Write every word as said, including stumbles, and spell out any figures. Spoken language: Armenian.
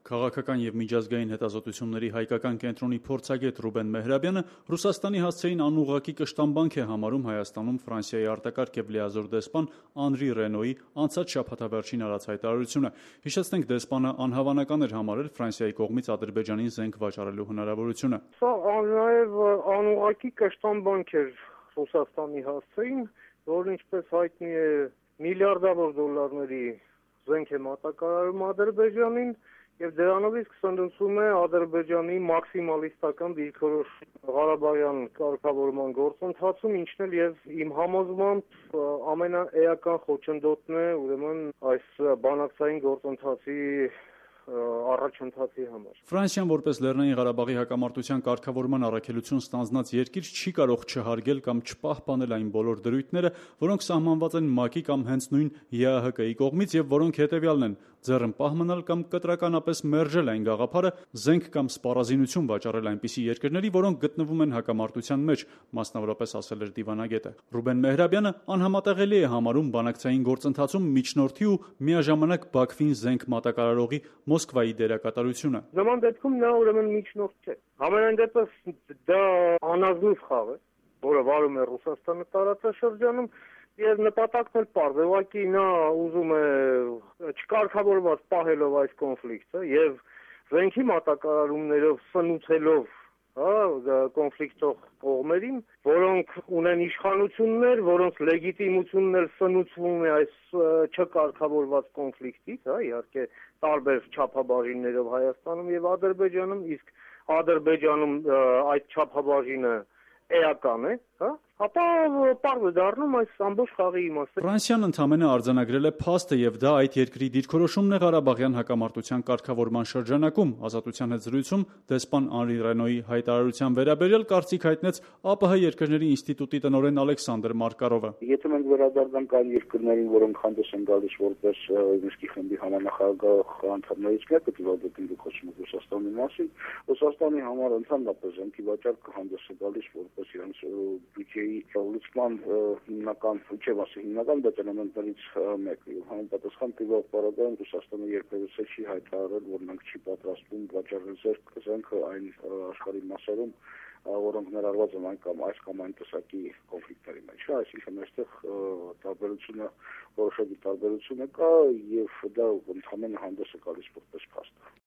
Քաղաքական և միջազգային հետազոտությունների հայկական կենտրոնի փորձագետ Ռուբեն Մեհրաբյանը Ռուսաստանի հասցեին անուղղակի կշտամբանք է համարում Հայաստանում Ֆրանսիայի արտակարգ և լիազոր դեսպան Անրի Ռենոյի անցած շաբաթավերջին արած հայտարարությունը։ Հիշեցնենք, դեսպանը անհավանական էր համարել Ֆրանսիայի կողմից Ադրբեջանին զենք վաճառելու հնարավորությունը։ Սա նաև անուղղակի կշտամբանք էր Ռուսաստանի հասցեին, որն ինչպես հայտնի է միլիարդավոր դոլարների զենք է մատակարարում Ադրբեջանին և դրանով իսկ սնուցում է Ադրբեջանի մաքսիմալիստական դիրքորոշում Ղարաբաղյան կարգավորման գործընթացում, ինչն էլ և իմ համոզմամբ ամենաէական խոչընդոտն է ուրեմն այս բանակցային գործընթացի առաջընթացի համար։ Ֆրանսիան որպես Լեռնային Ղարաբաղի հակամարտության կարգավորման առաքելություն ստանձնած երկիր չի կարող չհարգել կամ չպահպանել այն բոլոր դրույթները, որոնք սահմանված են ՄԱԿ-ի կամ հենց նույն ԵԱՀԿ-ի կողմից և որոնք հետևյալն են՝ ձեռնպահ մնալ կամ կտրականապես մերժել այն գաղափարը զենք կամ սպառազինություն վաճառել այնպիսի երկրների, որոնք գտնվում են հակամարտության մեջ, մասնավորապես ասել էր դիվանագետը։ Ռուբեն Մեհրաբյանը անհամատեղելի է համարում բանակցային գործընթացում միջնորդի ու միաժամանակ Բաքվին զենք մատակարարողի Մոսկվայի դերակատարությունը։ Նման դեպքում նա ուրեմն միջնորդ չէ։ Համենայն դեպս դա անազնիվ խաղ է, որը վարում է Ռուսաստանը տարածաշրջանում և նպատակն էլ պարզ է, ուղղակի նա ուզում է չկարգավորված պահելով այս կոնֆլիկտը և զենքի մատակարարումներով սնուցելով կոնֆլիկտող կողմերին, որոնք ունեն իշխանություններ, որոնց լեգիտիմությունն էլ սնուցվում է այս չկարգավորված կոնֆլիկտից, իհարկե տարբեր չափաբաժիններով Հայաստանում և Ադրբեջանում, իսկ Ադրբեջանում այդ չափաբաժինը էական է, ապա պարզ է դառնում այս ամբողջ խաղի իմաստը։ Ֆրանսիան ընդամենը արձանագրել է փաստը և դա այդ երկրի դիրքորոշումն է Ղարաբաղյան հակամարտության կարգավորման շրջանակում։ Ազատության հետ զրույցում դեսպան Անրի Ռենոյի հայտարարության վերաբերյալ կարծիք հայտնեց ԱՊՀ երկրների ինստիտուտի տնօրեն Ալեքսանդր Մարկարովը։ Եթե մենք վերադառնանք այն երկրներին, որոնք հանդես են գալիս որպես Մինսկի խմբի համանախագահ անդամներից մեկը, դիվանագետի խոսում Ռուսաստանի մասին, Ռուսաստանի համար ընդհանրապես զենքի վաճառքը հանդես է գալիս որպես իրենց բյուջեի լուծման հիմնական, չէ՞ ասի հիմնական, բայց էլեմենտներից մեկը։ Համապատասխան տվյալ պարագայում Ռուսաստանը երբևէ չի հայտարարել, որ նրանք չի պատրաստվում վաճառել զենքը այն աշխարհի մասերում, որոնք ներառված են այն կամ այս կամ այն տեսակի կոնֆլիկտների մեջ։ Այսինքն այստեղ տարբերությունը, որոշակի տարբերություն կա և դա ընդհանրապես հանդես է գալիս որպես փաստ։